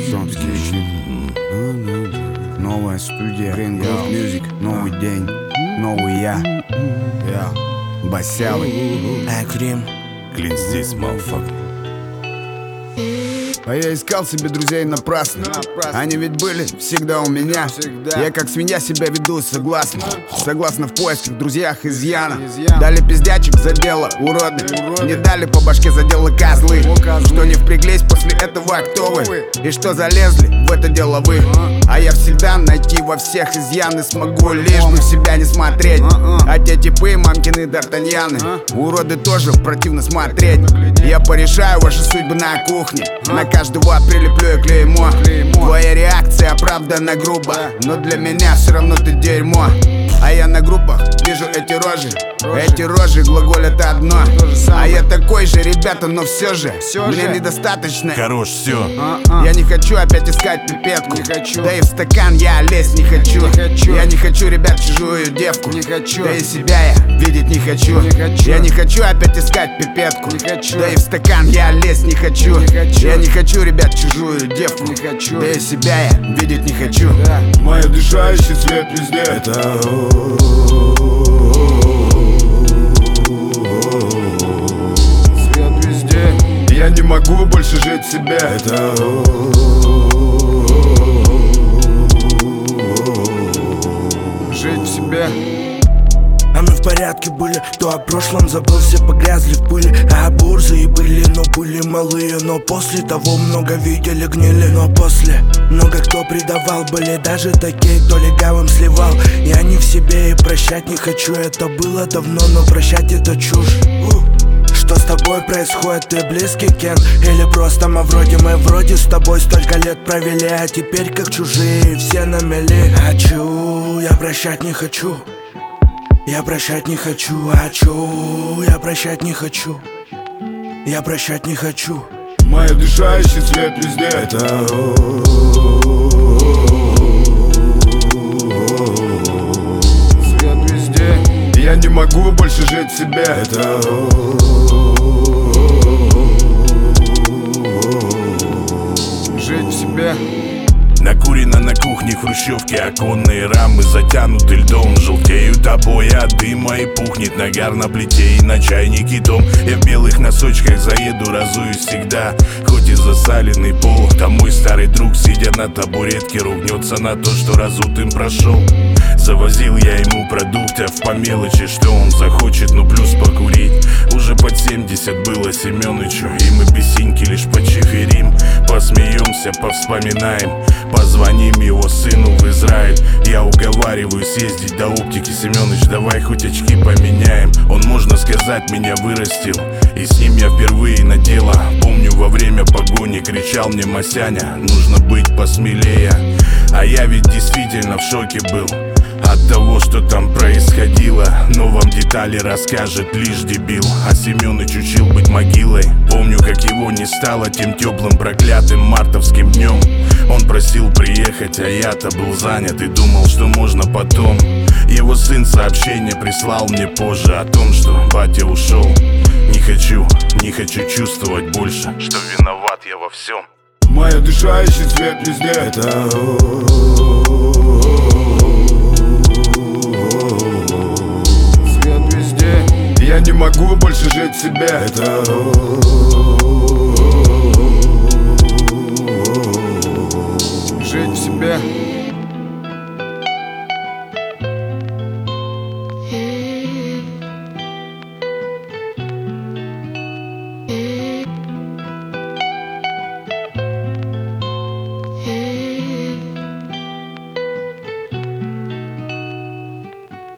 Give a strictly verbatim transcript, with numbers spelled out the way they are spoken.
Новая студия, Green Grove Music, новый день, новый я, я, Басявый, Акрим, Клин здесь, motherfucker. А я искал себе друзей напрасно. Они ведь были всегда у меня. Я как свинья себя веду, согласно. Согласно в поисках, друзьях изъяна. Дали пиздячек за дело, уроды. Не дали по башке за дело козлы. Что не впряглись после этого, кто вы? И что залезли в это дело вы? А я всегда найти во всех изъяны смогу, лишь бы в себя не смотреть. А те типы, мамкины д'Артаньяны, уроды тоже противно смотреть. Я порешаю ваши судьбы на кухне. На каждого прилеплю я клеймо. Твоя реакция оправдана грубо, но для меня все равно ты дерьмо. А я на группах вижу эти рожи. Эти рожи глаголят одно. А я такой же, ребята, но все же мне недостаточно. Хорош, все. Я не хочу опять искать пипетку. Да и в стакан я лезть не хочу. Я не хочу, ребят, чужую девку. Да и себя я видеть не хочу. Я не хочу опять искать пипетку. Да и в стакан я лезть не хочу. Я не хочу, ребят, чужую девку. Да и себя я видеть не хочу. Моя душа ищет свет везде. Это свет везде. я не могу больше жить в себе. Это жить в себе. А мы в порядке были, то о прошлом забыл, все погрязли в пыли. А бурзы и были, но были малые. Но после того много видели, гнили. Но после много кто предавал, были даже такие, кто легавым сливал. Я не в себе и прощать не хочу, это было давно, но прощать это чушь. Что с тобой происходит, ты близкий Кен? Или просто мы вроде, мы вроде с тобой столько лет провели, а теперь как чужие, все на мели. Хочу, я прощать не хочу. Я прощать не хочу, хочу, я прощать не хочу. Я прощать не хочу. моя душа ищет свет везде. Это свет везде. я не могу больше жить в себе. Это жить в себе. накурено на кухне хрущевки, оконные рамы затянуты льдом. Желтеют обои от дыма и пухнет нагар на плите и на чайнике дом. Я в белых носочках заеду, разуюсь всегда, хоть и засаленный пол. Там мой старый друг, сидя на табуретке, ругнется на то, что разутым прошел. Завозил я ему продуктов по мелочи, что он захочет, ну плюс покурить. Уже под семьдесят было Семёнычу, и мы без синьки лишь почиферим. Посмеемся, повспоминаем, позвоним его сыну в Израиль. Я уговариваю съездить до оптики. Семёныч, давай хоть очки поменяем. Он, можно сказать, меня вырастил, и с ним я впервые на дело. Помню, во время погони кричал мне Масяня: нужно быть посмелее. А я ведь действительно в шоке был от того, что там происходило. Но вам детали расскажет лишь дебил. А Семёныч учил быть могилой. Помню, как его не стало тем теплым проклятым мартовским днем. Он просил приехать, а я-то был занят и думал, что можно потом. Его сын сообщение прислал мне позже о том, что батя ушел. Не хочу, не хочу чувствовать больше, что виноват я во всем. Моя душа ищет свет везде. Это свет везде. я не могу больше жить в себе. Это жить в себе.